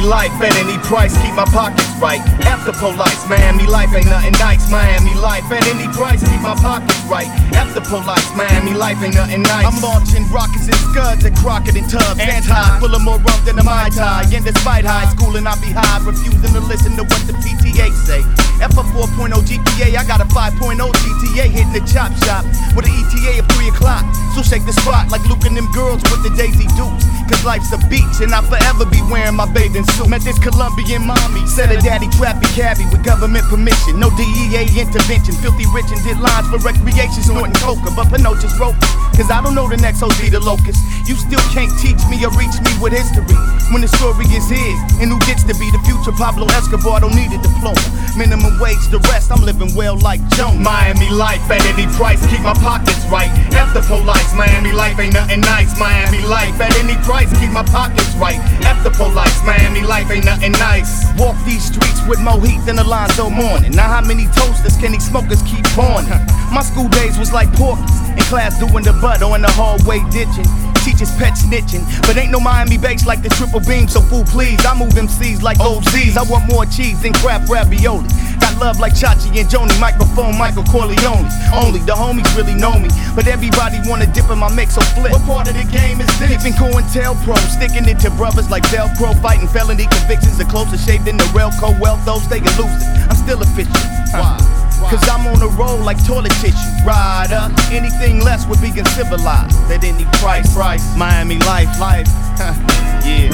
life at any price, keep my pockets right. After police, Miami life ain't nothing nice. Miami life at any price, keep my pockets right. After police, Miami life ain't nothing nice. I'm launching rockets and scuds at Crockett and Tubbs. Anti, full of more rum than a Mai Tai. And despite high school and I be high, refusing to listen to what the PTA say. F a 4.0 GPA, I got a 5.0 GTA hitting the chop shop with an ETA of 3 o'clock. So shake the spot like Luke and them girls with the Daisy Dukes. Cause life's a beach and I'll forever be wearing my bathing suit. Met this Colombian mommy, said her daddy trapping cabbie with government permission. No DEA intervention, filthy rich and did lines for recreation, snorting coca. But Pinocchio's broke, cause I don't know the next OG the locust. You still can't teach me or reach me with history when the story is his. And who gets to be the future Pablo Escobar don't need a diploma. Minimum wage, the rest, I'm living well like Jones. Miami life at any price, keep my pockets right. After police, Miami life ain't nothing nice. Miami life at any price, keep my pockets right. After police, Miami life ain't nothing nice. Walk these streets with more heat than Alonzo Mourning. Now how many toasters can these smokers keep pouring? My school days was like porkies, in class doing the butt or in the hallway ditching. Teachers pet snitching, but ain't no Miami bass like the triple beam, so fool please, I move MCs like OZs. I want more cheese than Kraft ravioli. Got love like Chachi and Joni, microphone Michael Corleone. Only the homies really know me, but everybody wanna dip in my mix, so flip. What part of the game is this? Keeping COINTELPRO, sticking it to brothers like Velcro, fighting felony convictions, the closer shape than the Railco. Well, those they can lose it. I'm still official. Why? Cause I'm on a roll like toilet tissue. Rider, anything less would be uncivilized at any price. Miami life, yeah.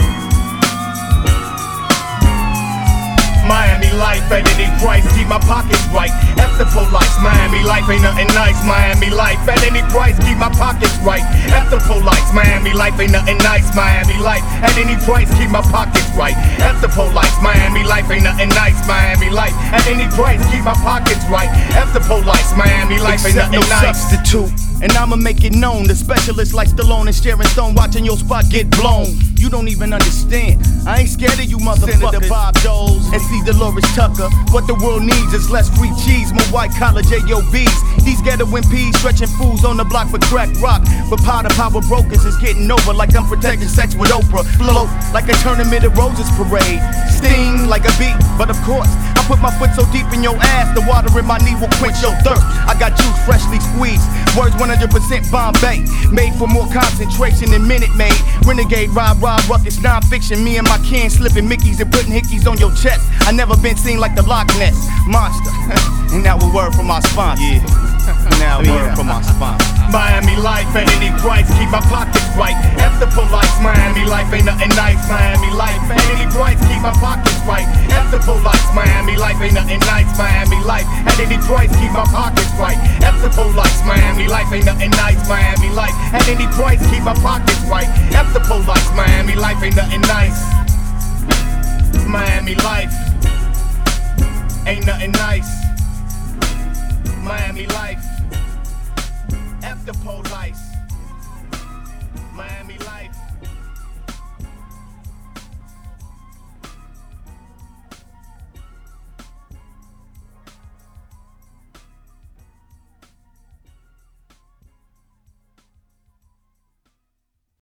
Miami life at any price, keep my pockets right. After police, Miami life ain't nothing nice. Miami life at any price, keep my pockets right. After police, Miami life ain't nothing nice. Miami life at any price, keep my pockets right. After police, Miami life ain't nothing nice. Miami life at any price, keep my pockets right. After police, Miami life ain't nothing nice. Substitute. And I'ma make it known, the specialist like Stallone and Sharon Stone, watching your spot get blown. You don't even understand, I ain't scared of you motherfuckers. Senator Bob Doles and C. Dolores Tucker. What the world needs is less free cheese, more white collar JOBs. These ghetto MPs stretching fools on the block for crack rock. But powder power brokers is getting over like I'm protecting sex with Oprah. Float like a tournament of roses parade. Sting like a beat, but of course I put my foot so deep in your ass, the water in my knee will quench your thirst. I got juice freshly squeezed, words 100% Bombay, made for more concentration than Minute Maid. Renegade, Rob, ruckus, non-fiction. Me and my kin slipping Mickeys and putting hickeys on your chest. I never been seen like the Loch Ness Monster. And now a word from my sponsor. Yeah. Now a word from my sponsor. Miami life at any price, keep my pockets right. After police, Miami life ain't nothing nice. Miami life at any price, keep my pockets right. After police, Miami life ain't nothing nice. Miami life at any price, keep my pockets right. After police, Miami life ain't nothing nice. Miami life at any price, keep my pockets right. After police, Miami life ain't nothing nice. Miami life ain't nothing nice.